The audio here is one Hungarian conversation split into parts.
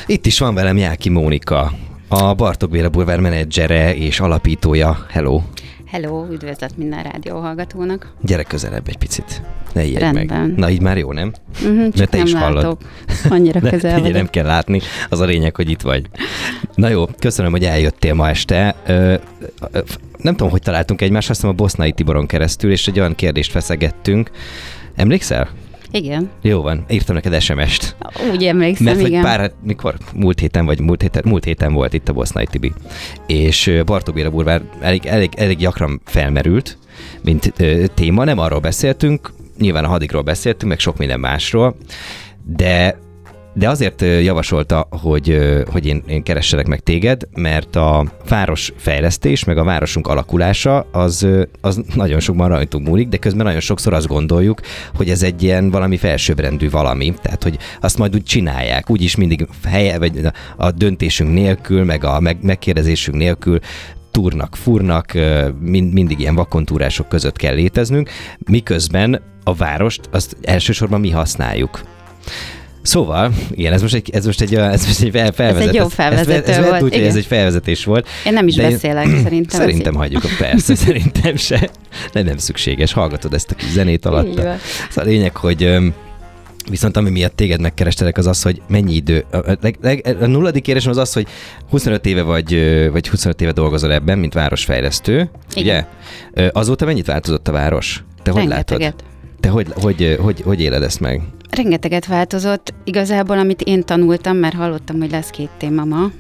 Itt is van velem Jáki Mónika, a Bartók Béla Bulvár menedzsere és alapítója. Hello! Hello, üdvözlet minden rádióhallgatónak. Gyere közelebb egy picit. Ne ijedj Rendben. meg. Na így már jó, nem? Csak te nem is látok. hallod. Annyira közel Ugye vagyok. nem kell látni, az a lényeg, hogy itt vagy. Na jó, köszönöm, hogy eljöttél ma este. Nem tudom, hogy találtunk egymást, azt hiszem a Bossnai Tiboron keresztül, és egy olyan kérdést feszegettünk. Emlékszel? Igen, Jó van, írtam neked SMS-t. úgy emlékszem, Mert hogy igen. mikor? Múlt héten volt itt a Bossnai Tibi. És Bartók Béla Bulvár elég gyakran felmerült, mint téma. Nem arról beszéltünk, nyilván a Hadigról beszéltünk, meg sok minden másról, de azért javasolta, hogy én keresselek meg téged, mert a városfejlesztés, meg a városunk alakulása az nagyon sokban rajtunk múlik, de közben nagyon sokszor azt gondoljuk, hogy ez egy ilyen valami felsőbbrendű valami, tehát hogy azt majd úgy csinálják, úgyis mindig vagy a döntésünk nélkül, meg a megkérdezésünk nélkül fúrnak, mindig ilyen vakontúrások között kell léteznünk, miközben a várost azt elsősorban mi használjuk. Szóval, igen, ez most egy felvezetés. Ez egy jó felvezető volt. Úgy, hogy ez egy felvezetés volt. Én nem is beszélek, szerintem. Szerintem hagyjuk, persze, szerintem se. De nem szükséges, hallgatod ezt a kis zenét alatta. Szóval A lényeg, hogy viszont ami miatt téged megkerestelek, az, hogy mennyi idő. A nulladik kérdésem az, hogy 25 éve vagy 25 éve dolgozol ebben, mint városfejlesztő. Igen. Ugye? Azóta mennyit változott a város? Te hogy látod? Te hogy éled ezt meg? Rengeteget változott. Igazából, amit én tanultam, mert hallottam, hogy lesz 2 téma ma.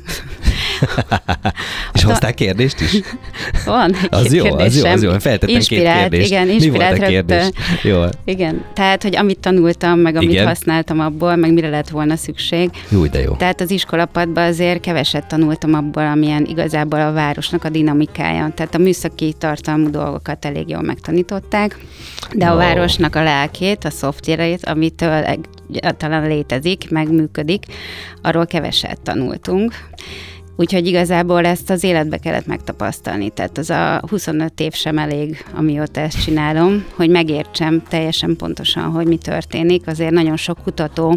És hoztál kérdést is? Van egy kérdésem. Az jó. Feltettem Inspirált, 2 kérdést. igen, Mi inspirált volt a kérdés? Jó. Igen, tehát, hogy amit tanultam, meg amit Igen. használtam abból, meg mire lett volna szükség. Jó, de jó. Tehát az iskolapadban azért keveset tanultam abból, amilyen igazából a városnak a dinamikája. Tehát a műszaki tartalmú dolgokat elég jól megtanították, de a városnak a lelkét, a szoftverét, amitől talán létezik, meg működik, arról keveset tanultunk. Úgyhogy igazából ezt az életbe kellett megtapasztalni. Tehát az a 25 év sem elég, amióta ezt csinálom, hogy megértsem teljesen pontosan, hogy mi történik. Azért nagyon sok kutató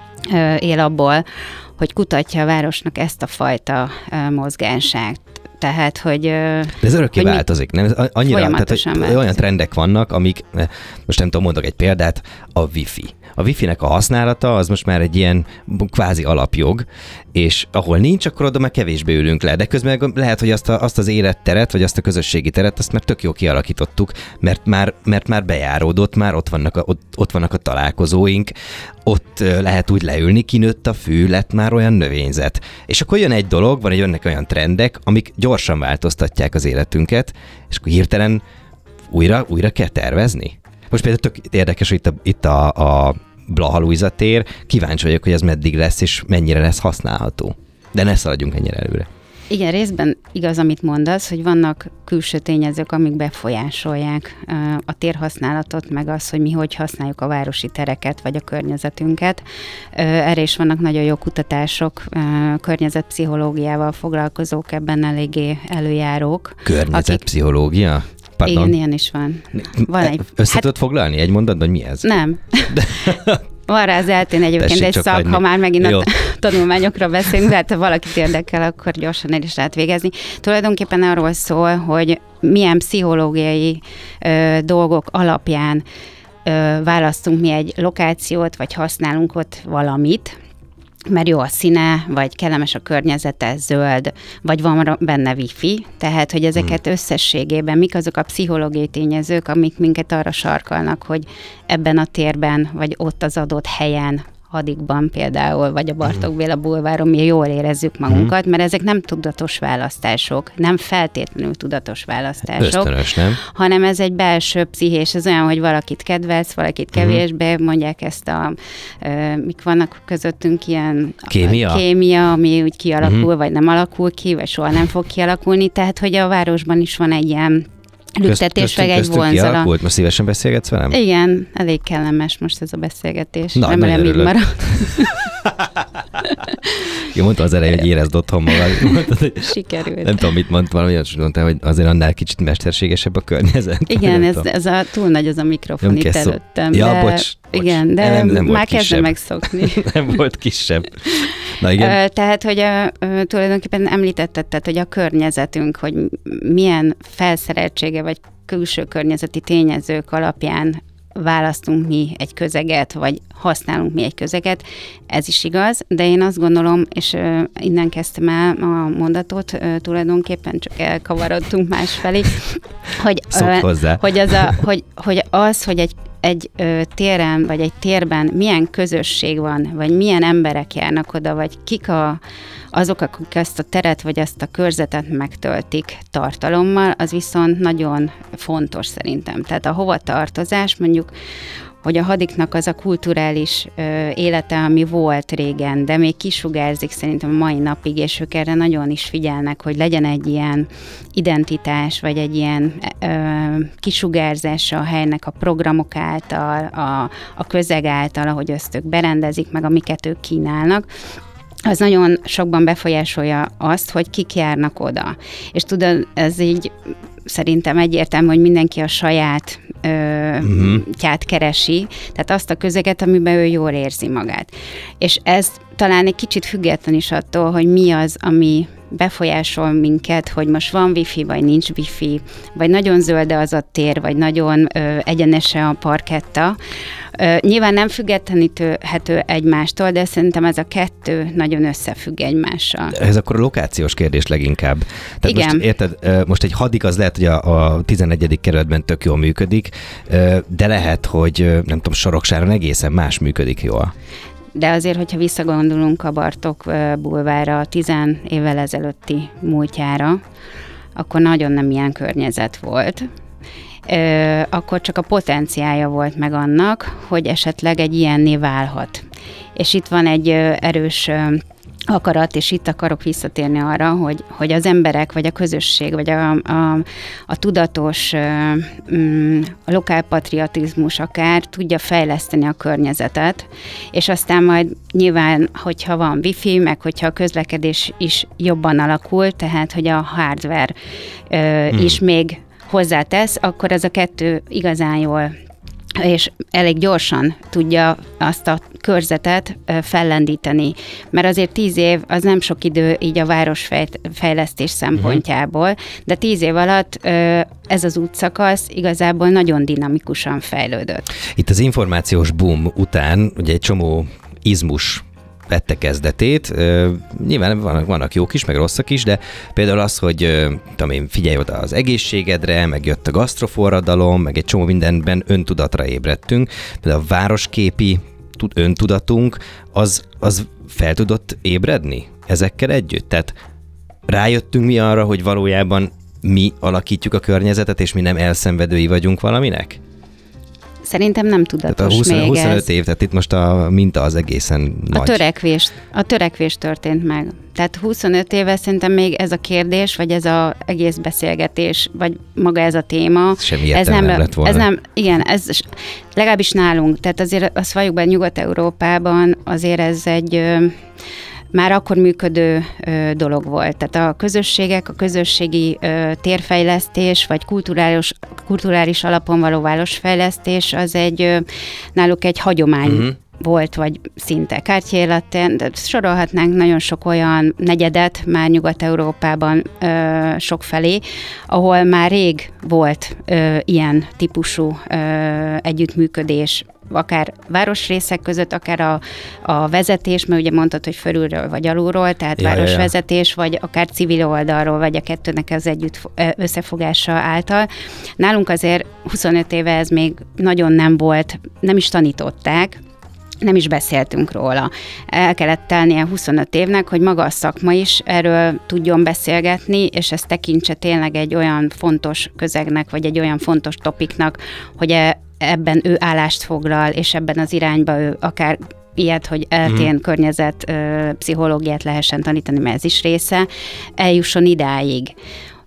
él abból, hogy kutatja a városnak ezt a fajta mozgását. Tehát, hogy... De ez örökké változik, nem? Annyira, tehát, hogy olyan trendek vannak, amik, most nem tudom, mondok egy példát, a Wi-Fi. A Wi-Fi-nek a használata az most már egy ilyen kvázi alapjog, és ahol nincs, akkor oda már kevésbé ülünk le. De közben lehet, hogy azt az életteret, vagy azt a közösségi teret, azt már tök jól kialakítottuk, mert már bejáródott, már ott vannak a találkozóink, ott lehet úgy leülni, kinőtt a fű, lett már olyan növényzet. És akkor jön egy dolog, jönnek olyan trendek, amik gyorsan változtatják az életünket, és akkor hirtelen újra kell tervezni. Most például tök érdekes, hogy itt a Blaha Lujza tér, kíváncsi vagyok, hogy ez meddig lesz, és mennyire lesz használható. De ne szaladjunk ennyire előre. Igen, részben igaz, amit mondasz, hogy vannak külső tényezők, amik befolyásolják a térhasználatot, meg az, hogy mi hogy használjuk a városi tereket, vagy a környezetünket. Erre is vannak nagyon jó kutatások, környezetpszichológiával foglalkozók, ebben eléggé előjárók. Környezetpszichológia? Pardon. Igen, ilyen is van. Tudod foglalni egy mondatban, hogy mi ez? Nem. Van rá az eltén egyébként egy szak, ha már megint a tanulmányokra beszélünk, de hát ha valakit érdekel, akkor gyorsan el is lehet végezni. Tulajdonképpen arról szól, hogy milyen pszichológiai dolgok alapján választunk mi egy lokációt, vagy használunk ott valamit, mert jó a színe, vagy kellemes a környezete, zöld, vagy van benne wifi, tehát, hogy ezeket összességében mik azok a pszichológiai tényezők, amik minket arra sarkalnak, hogy ebben a térben, vagy ott az adott helyen, Hadigban például, vagy a Bartók Béla Bulváron mi jól érezzük magunkat, mert ezek nem tudatos választások, nem feltétlenül tudatos választások, ösztönös, nem? hanem ez egy belső pszichés, ez olyan, hogy valakit kedvelsz, valakit kevésbé, mondják ezt mik vannak közöttünk ilyen kémia, ami úgy kialakul, vagy nem alakul ki, vagy soha nem fog kialakulni, tehát hogy a városban is van egy ilyen lüktetés, meg egy vonzala. Most szívesen beszélgetsz velem? Igen, elég kellemes most ez a beszélgetés. Na, remélem így marad. Jó, mondta az elején, hogy érezd otthon magad. Sikerült. Nem tudom, mit mondtál, hogy azért annál kicsit mesterségesebb a környezet. Igen, ez a túl nagy az a mikrofon itt előttem. Ja, bocs. Igen, de nem már kezdem megszokni. Nem volt kisebb. Na igen. Tehát, hogy tulajdonképpen említetted, tehát, hogy a környezetünk, hogy milyen felszereltsége vagy külső környezeti tényezők alapján választunk mi egy közeget, vagy használunk mi egy közeget, ez is igaz, de én azt gondolom, és innen kezdtem el a mondatot, tulajdonképpen csak elkavarodtunk másfelé, hogy egy téren, vagy egy térben milyen közösség van, vagy milyen emberek járnak oda, vagy kik azok, akik ezt a teret, vagy ezt a körzetet megtöltik tartalommal, az viszont nagyon fontos szerintem. Tehát a hovatartozás, mondjuk, hogy a hadiknak az a kulturális élete, ami volt régen, de még kisugárzik szerintem a mai napig, és ők erre nagyon is figyelnek, hogy legyen egy ilyen identitás, vagy egy ilyen kisugárzása a helynek a programok által, a közeg által, ahogy ezt ők berendezik, meg amiket ők kínálnak. Az nagyon sokban befolyásolja azt, hogy kik járnak oda. És tudod, ez így szerintem egyértelmű, hogy mindenki a saját tyát keresi, tehát azt a közeget, amiben ő jól érzi magát. És ez talán egy kicsit független is attól, hogy mi az, ami befolyásol minket, hogy most van wifi, vagy nincs wifi, vagy nagyon zöld az a tér, vagy nagyon egyenese a parketta. Nyilván nem függetleníthető egymástól, de szerintem ez a kettő nagyon összefügg egymással. Ez akkor a lokációs kérdés leginkább. Tehát igen. Most érted, most egy hadik az lehet, hogy a 11. kerületben tök jól működik, de lehet, hogy nem tudom, Soroksáron egészen más működik jól. De azért, hogyha visszagondolunk a Bartók bulvárra 10 évvel ezelőtti múltjára, akkor nagyon nem ilyen környezet volt. Akkor csak a potenciálja volt meg annak, hogy esetleg egy ilyenné válhat. És itt van egy erős akarat, és itt akarok visszatérni arra, hogy az emberek, vagy a közösség, vagy a tudatos a lokálpatriotizmus akár tudja fejleszteni a környezetet, és aztán majd nyilván, hogyha van wifi, meg hogyha a közlekedés is jobban alakul, tehát hogy a hardware is még hozzátesz, akkor ez a kettő igazán jól és elég gyorsan tudja azt a körzetet fellendíteni. Mert azért 10 év az nem sok idő így a városfejlesztés szempontjából, de 10 év alatt ez az útszakasz igazából nagyon dinamikusan fejlődött. Itt az információs boom után ugye egy csomó izmus vette kezdetét. Nyilván vannak jók is, meg rosszak is, de például az, hogy figyelj oda az egészségedre, meg jött a gasztroforradalom, meg egy csomó mindenben öntudatra ébredtünk. Például a városképi öntudatunk, az fel tudott ébredni ezekkel együtt? Tehát rájöttünk mi arra, hogy valójában mi alakítjuk a környezetet, és mi nem elszenvedői vagyunk valaminek? Szerintem nem tudatos még 25 ez. év, tehát itt most a minta az egészen nagy. A törekvés történt meg. Tehát 25 éve szerintem még ez a kérdés, vagy ez az egész beszélgetés, vagy maga ez a téma. Semmi értelme nem lett volna. Ez legalábbis nálunk. Tehát azért azt valljuk be, Nyugat-Európában azért ez egy már akkor működő dolog volt. Tehát a közösségek, a közösségi térfejlesztés, vagy kulturális alapon való városfejlesztés, az náluk egy hagyomány volt, vagy szinte Cartier-Latin, de sorolhatnánk nagyon sok olyan negyedet már Nyugat-Európában sokfelé, ahol már rég volt ilyen típusú együttműködés, akár városrészek között, akár a vezetés, mert ugye mondtad, hogy fölülről vagy alulról, tehát városvezetés, vagy akár civil oldalról, vagy a kettőnek az együtt összefogása által. Nálunk azért 25 éve ez még nagyon nem volt, nem is tanították, nem is beszéltünk róla. El kellett telnie 25 évnek, hogy maga a szakma is erről tudjon beszélgetni, és ezt tekintse tényleg egy olyan fontos közegnek, vagy egy olyan fontos topiknak, hogy ebben ő állást foglal, és ebben az irányba ő akár ilyet, hogy eltén környezet pszichológiát lehessen tanítani, mert ez is része, eljusson idáig.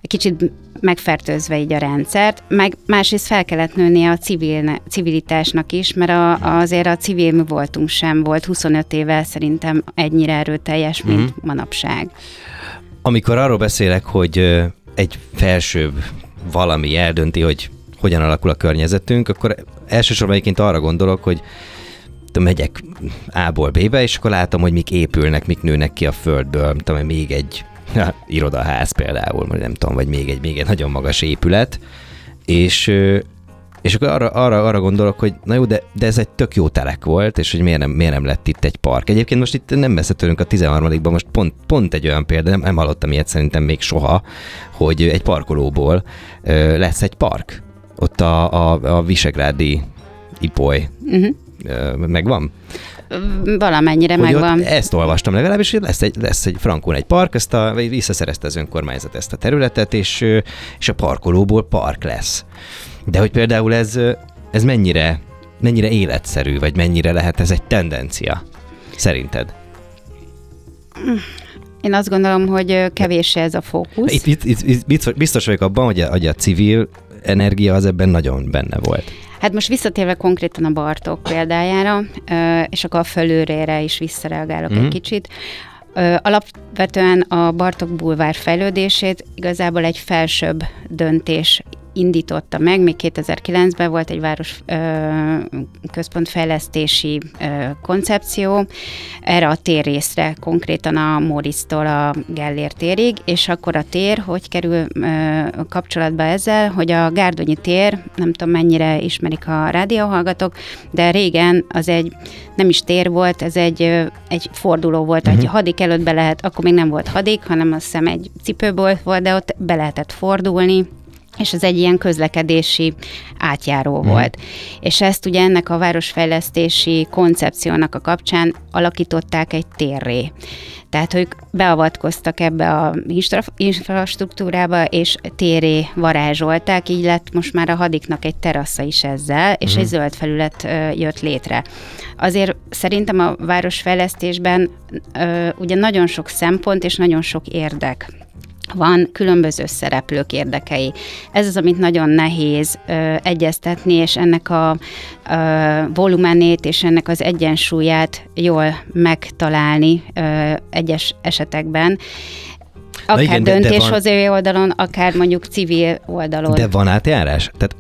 kicsit megfertőzve így a rendszert, meg másrészt fel kellett nőnie a civilitásnak is, mert azért a civil mi voltunk sem volt 25 éve szerintem ennyire erőteljes, mint manapság. Amikor arról beszélek, hogy egy felsőbb valami eldönti, hogy hogyan alakul a környezetünk, akkor elsősorban egyébként arra gondolok, hogy megyek A-ból B-be, és akkor látom, hogy mik épülnek, mik nőnek ki a földből, tudom, még egy irodaház például, nem tudom, vagy még egy nagyon magas épület, és akkor arra gondolok, hogy na jó, de ez egy tök jó telek volt, és hogy miért nem lett itt egy park. Egyébként most itt nem messze tőlünk a 13-ban, most pont egy olyan példa, nem hallottam ilyet szerintem még soha, hogy egy parkolóból lesz egy park. Ott a visegrádi Ipoly. Megvan? Valamennyire hogy megvan. Ezt olvastam legalábbis, hogy lesz egy Frankón egy park, visszaszerezte az önkormányzat ezt a területet, és a parkolóból park lesz. De hogy például ez mennyire életszerű, vagy mennyire lehet ez egy tendencia, szerinted? Én azt gondolom, hogy kevés ez a fókusz. Itt biztos vagyok abban, hogy a civil energia az ebben nagyon benne volt. Hát most visszatérve konkrétan a Bartók példájára, és akkor a fölülrére is visszareagálok egy kicsit. Alapvetően a Bartók bulvár fejlődését igazából egy felsőbb döntés indította meg, még 2009-ben volt egy város központfejlesztési koncepció, erre a térrészre, konkrétan a Moritztól a Gellért térig, és akkor a tér hogy kerül kapcsolatba ezzel, hogy a Gárdonyi tér, nem tudom mennyire ismerik a rádióhallgatók, de régen az nem is tér volt, ez egy forduló volt, egy hadik előtt be lehet, akkor még nem volt hadik, hanem azt hiszem egy cipőbolt volt, de ott be lehetett fordulni, és ez egy ilyen közlekedési átjáró volt. És ezt ugye ennek a városfejlesztési koncepciónak a kapcsán alakították egy térré. Tehát ők beavatkoztak ebbe a infrastruktúrába, és térré varázsolták, így lett most már a hadiknak egy terasza is ezzel, és egy zöld felület jött létre. Azért szerintem a városfejlesztésben ugye nagyon sok szempont és nagyon sok érdek van, különböző szereplők érdekei. Ez az, amit nagyon nehéz egyeztetni, és ennek a volumenét és ennek az egyensúlyát jól megtalálni egyes esetekben. Akár igen, döntéshozói oldalon, akár mondjuk civil oldalon. De van átjárás? Tehát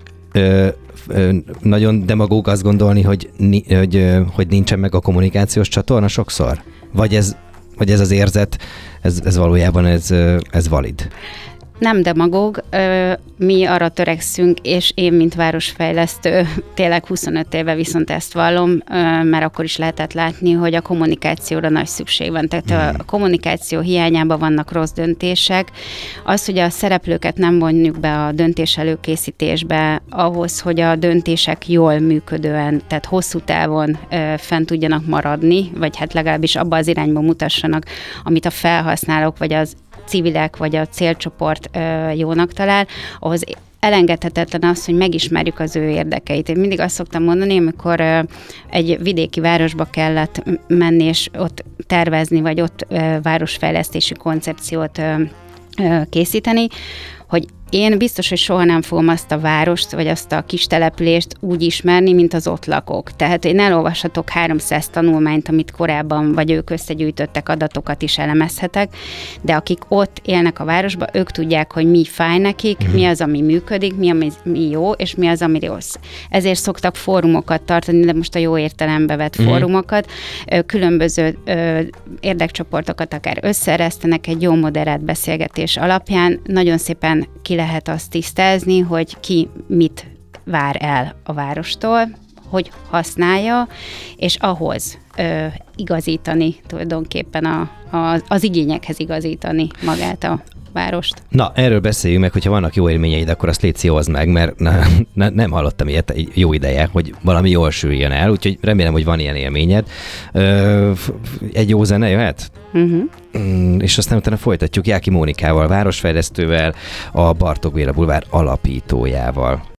nagyon demagóg azt gondolni, hogy nincsen meg a kommunikációs csatorna sokszor? Vagy ez az érzet, ez valójában ez valid? Nem demagóg, mi arra törekszünk, és én, mint városfejlesztő, tényleg 25 éve viszont ezt vallom, mert akkor is lehetett látni, hogy a kommunikációra nagy szükség van. Tehát a kommunikáció hiányában vannak rossz döntések. Az, hogy a szereplőket nem vonjuk be a döntés előkészítésbe, ahhoz, hogy a döntések jól működően, tehát hosszú távon fent tudjanak maradni, vagy hát legalábbis abba az irányba mutassanak, amit a felhasználók, vagy az civilek, vagy a célcsoport jónak talál, ahhoz elengedhetetlen az, hogy megismerjük az ő érdekeit. Én mindig azt szoktam mondani, amikor egy vidéki városba kellett menni, és ott tervezni, vagy ott városfejlesztési koncepciót készíteni, hogy én biztos, hogy soha nem fogom azt a várost, vagy azt a kis települést úgy ismerni, mint az ott lakók. Tehát én elolvashatok 300 tanulmányt, amit korábban, vagy ők összegyűjtöttek adatokat is elemezhetek, de akik ott élnek a városban, ők tudják, hogy mi fáj nekik, mi az, ami működik, mi jó, és mi az, ami rossz. Ezért szoktak fórumokat tartani, de most a jó értelembe vett fórumokat, különböző érdekcsoportokat akár összeeresztenek egy jó moderált beszélgetés alapján, nagyon szépen ki lehet azt tisztázni, hogy ki mit vár el a várostól, hogy használja, és ahhoz igazítani tulajdonképpen az igényekhez igazítani magát a várost. Na, erről beszéljünk meg, hogyha vannak jó élményeid, akkor azt légy hozd meg, mert nem hallottam ilyet jó ideje, hogy valami jól süljön el, úgyhogy remélem, hogy van ilyen élményed. Egy jó zene jöhet? És aztán utána folytatjuk Jáki Mónikával, városfejlesztővel, a Bartók Béla bulvár alapítójával.